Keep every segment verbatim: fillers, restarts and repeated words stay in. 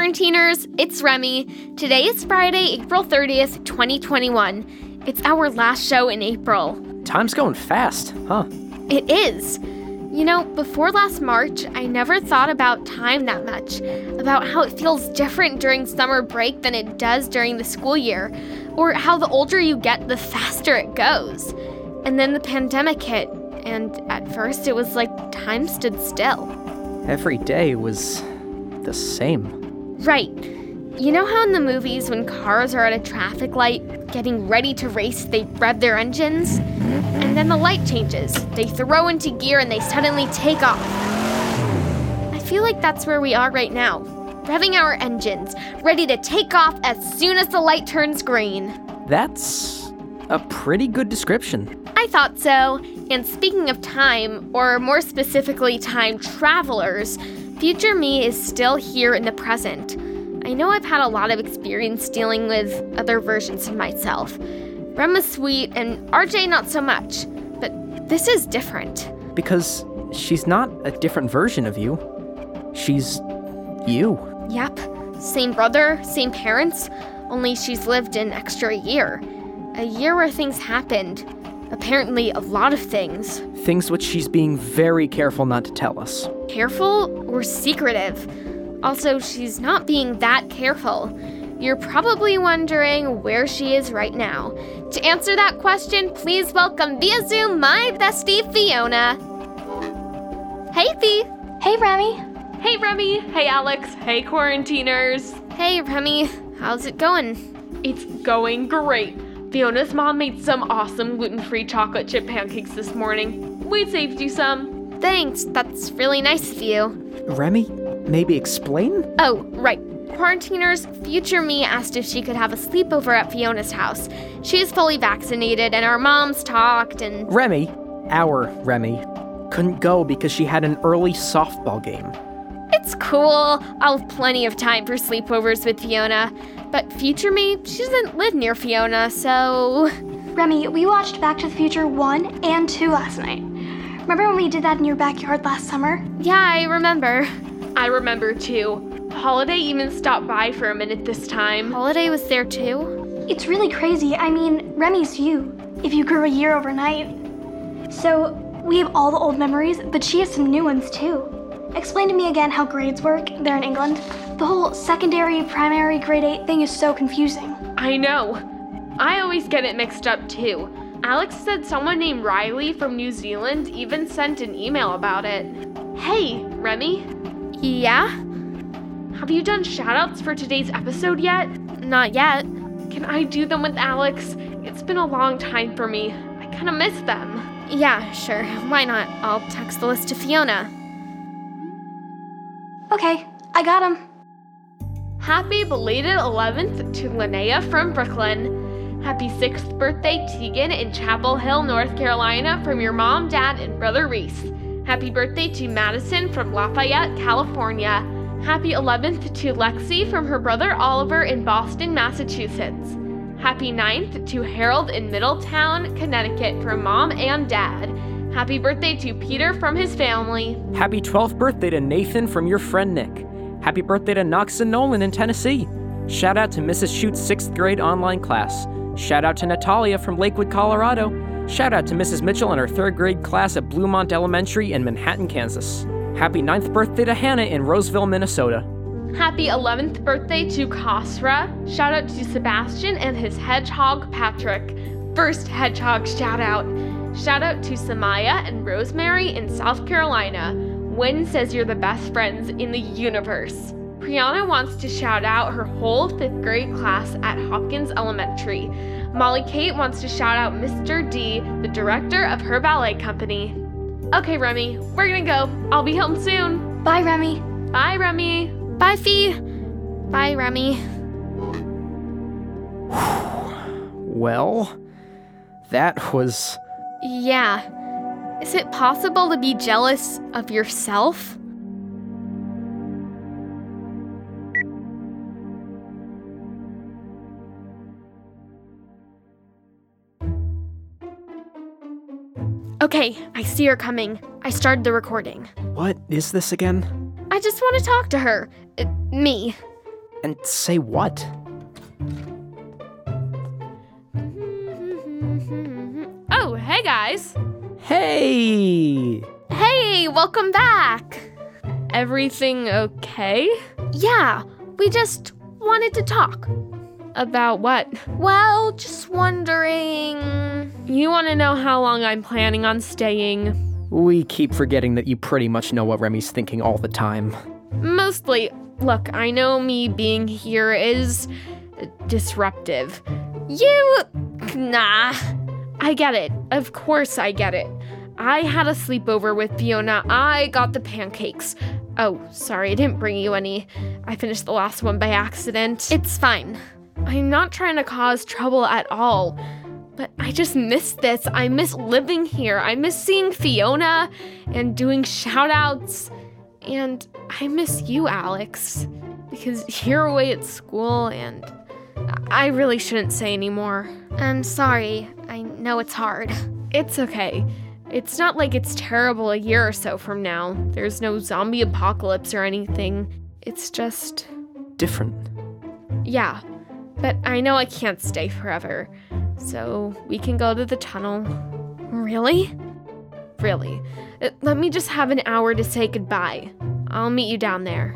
quarantiners, it's Remy. Today is Friday, April thirtieth, twenty twenty-one. It's our last show in April. Time's going fast, huh? It is. You know, before last March, I never thought about time that much, about how it feels different during summer break than it does during the school year, or how the older you get, the faster it goes. And then the pandemic hit, and at first it was like time stood still. Every day was the same. Right. You know how in the movies when cars are at a traffic light, getting ready to race, they rev their engines? And then the light changes. They throw into gear and they suddenly take off. I feel like that's where we are right now. Revving our engines, ready to take off as soon as the light turns green. That's a pretty good description. I thought so. And speaking of time, or more specifically time travelers, future me is still here in the present. I know I've had a lot of experience dealing with other versions of myself. Rem was sweet, and R J not so much. But this is different. Because she's not a different version of you. She's you. Yep. Same brother, same parents, only she's lived an extra year. A year where things happened. Apparently a lot of things. Things which she's being very careful not to tell us. Careful or secretive? Also, she's not being that careful. You're probably wondering where she is right now. To answer that question, please welcome via Zoom my bestie, Fiona. Hey, Fee. Hey, Remy. Hey, Remy. Hey, Alex. Hey, quarantiners. Hey, Remy. How's it going? It's going great. Fiona's mom made some awesome gluten-free chocolate chip pancakes this morning. We saved you some. Thanks. That's really nice of you. Remy, maybe explain? Oh, right. Quarantiners, future me asked if she could have a sleepover at Fiona's house. She's fully vaccinated, and our moms talked, and... Remy, our Remy, couldn't go because she had an early softball game. It's cool. I'll have plenty of time for sleepovers with Fiona. But future me, she doesn't live near Fiona, so... Remy, we watched Back to the Future one and two last night. Remember when we did that in your backyard last summer? Yeah, I remember. I remember, too. Holiday even stopped by for a minute this time. Holiday was there, too? It's really crazy. I mean, Remy's you, if you grew a year overnight. So, we have all the old memories, but she has some new ones, too. Explain to me again how grades work there in England. The whole secondary, primary, grade eight thing is so confusing. I know. I always get it mixed up, too. Alex said someone named Riley from New Zealand even sent an email about it. Hey, Remy? Yeah? Have you done shoutouts for today's episode yet? Not yet. Can I do them with Alex? It's been a long time for me. I kind of miss them. Yeah, sure. Why not? I'll text the list to Fiona. Okay, I got him. Happy belated eleventh to Linnea from Brooklyn. Happy sixth birthday, Tegan, in Chapel Hill, North Carolina, from your mom, dad, and brother Reese. Happy birthday to Madison from Lafayette, California. Happy eleventh to Lexi from her brother Oliver in Boston, Massachusetts. Happy ninth to Harold in Middletown, Connecticut, from mom and dad. Happy birthday to Peter from his family. Happy twelfth birthday to Nathan from your friend Nick. Happy birthday to Knox and Nolan in Tennessee. Shout out to Missus Schute's sixth grade online class. Shout out to Natalia from Lakewood, Colorado. Shout out to Missus Mitchell and her third grade class at Bluemont Elementary in Manhattan, Kansas. Happy ninth birthday to Hannah in Roseville, Minnesota. Happy eleventh birthday to Khosra. Shout out to Sebastian and his hedgehog Patrick. First hedgehog shout out. Shout out to Samaya and Rosemary in South Carolina. Wynn says you're the best friends in the universe. Priyana wants to shout out her whole fifth grade class at Hopkins Elementary. Molly Kate wants to shout out Mister D, the director of her ballet company. Okay, Remy, we're gonna go. I'll be home soon. Bye, Remy. Bye, Remy. Bye, Fee. Bye, Remy. Well, that was... Yeah. Is it possible to be jealous of yourself? Okay, I see her coming. I started the recording. What is this again? I just want to talk to her. Uh, me. And say what? Oh, hey guys. Hey! Hey, welcome back. Everything okay? Yeah, we just wanted to talk. About what? Well, just wondering... You want to know how long I'm planning on staying? We keep forgetting that you pretty much know what Remy's thinking all the time. Mostly. Look, I know me being here is disruptive. You... Nah. I get it. Of course I get it. I had a sleepover with Fiona. I got the pancakes. Oh, sorry, I didn't bring you any. I finished the last one by accident. It's fine. I'm not trying to cause trouble at all, but I just miss this. I miss living here. I miss seeing Fiona and doing shout-outs. And I miss you, Alex, because you're away at school and I really shouldn't say anymore. I'm sorry. I know it's hard. It's okay. It's not like it's terrible a year or so from now. There's no zombie apocalypse or anything. It's just... different. Yeah, but I know I can't stay forever. So we can go to the tunnel. Really? Really. Uh, Let me just have an hour to say goodbye. I'll meet you down there.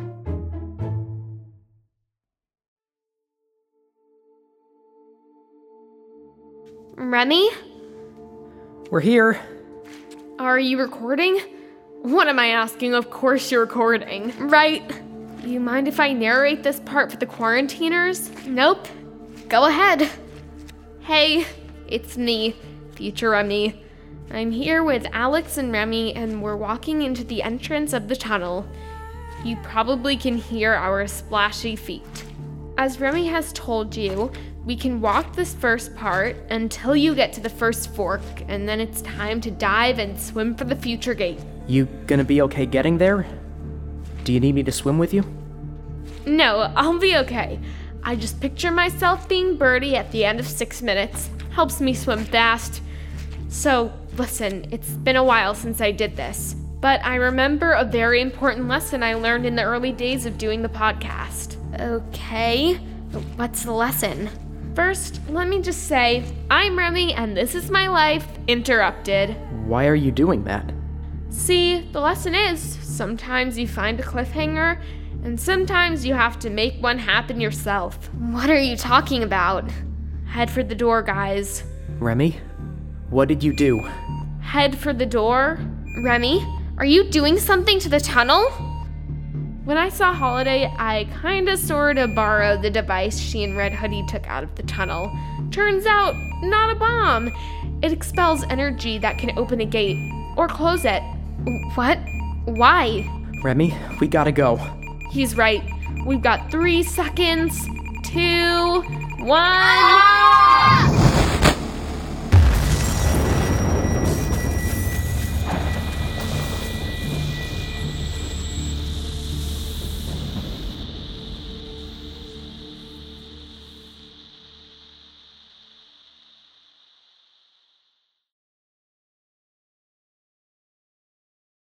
Remy? We're here. Are you recording? What am I asking? Of course you're recording. Right. You mind if I narrate this part for the quarantiners? Nope. Go ahead. Hey, it's me, future Remy. I'm here with Alex and Remy, and we're walking into the entrance of the tunnel. You probably can hear our splashy feet. As Remy has told you, we can walk this first part until you get to the first fork, and then it's time to dive and swim for the future gate. You gonna be okay getting there? Do you need me to swim with you? No, I'll be okay. I just picture myself being Birdie at the end of six minutes. Helps me swim fast. So, listen, it's been a while since I did this, but I remember a very important lesson I learned in the early days of doing the podcast. Okay. What's the lesson? First, let me just say, I'm Remy and this is my life, interrupted. Why are you doing that? See, the lesson is, sometimes you find a cliffhanger, and sometimes you have to make one happen yourself. What are you talking about? Head for the door, guys. Remy? What did you do? Head for the door. Remy, are you doing something to the tunnel? When I saw Holiday, I kinda sorta borrowed the device she and Red Hoodie took out of the tunnel. Turns out, not a bomb. It expels energy that can open a gate, or close it. What? Why? Remy, we gotta go. He's right. We've got three seconds, two, one.